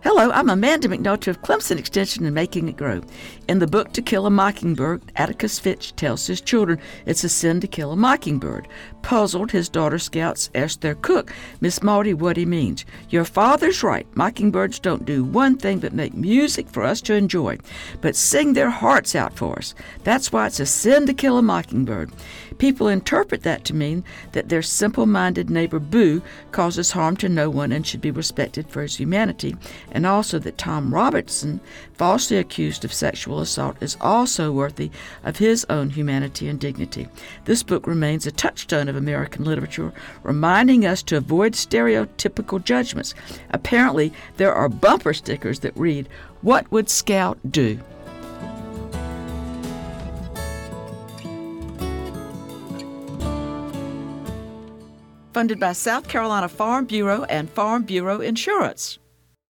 Hello, I'm Amanda McNulty of Clemson Extension and Making It Grow. In the book To Kill a Mockingbird, Atticus Finch tells his children it's a sin to kill a mockingbird. Puzzled, his daughter scouts ask their cook, Miss Maudie, what he means. Your father's right. Mockingbirds don't do one thing but make music for us to enjoy, but sing their hearts out for us. That's why it's a sin to kill a mockingbird. People interpret that to mean that their simple-minded neighbor Boo causes harm to no one and should be respected for his humanity, and also that Tom Robertson, falsely accused of sexual assault, is also worthy of his own humanity and dignity. This book remains a touchstone of American literature, reminding us to avoid stereotypical judgments. Apparently, there are bumper stickers that read, "What would Scout do?" Funded by South Carolina Farm Bureau and Farm Bureau Insurance.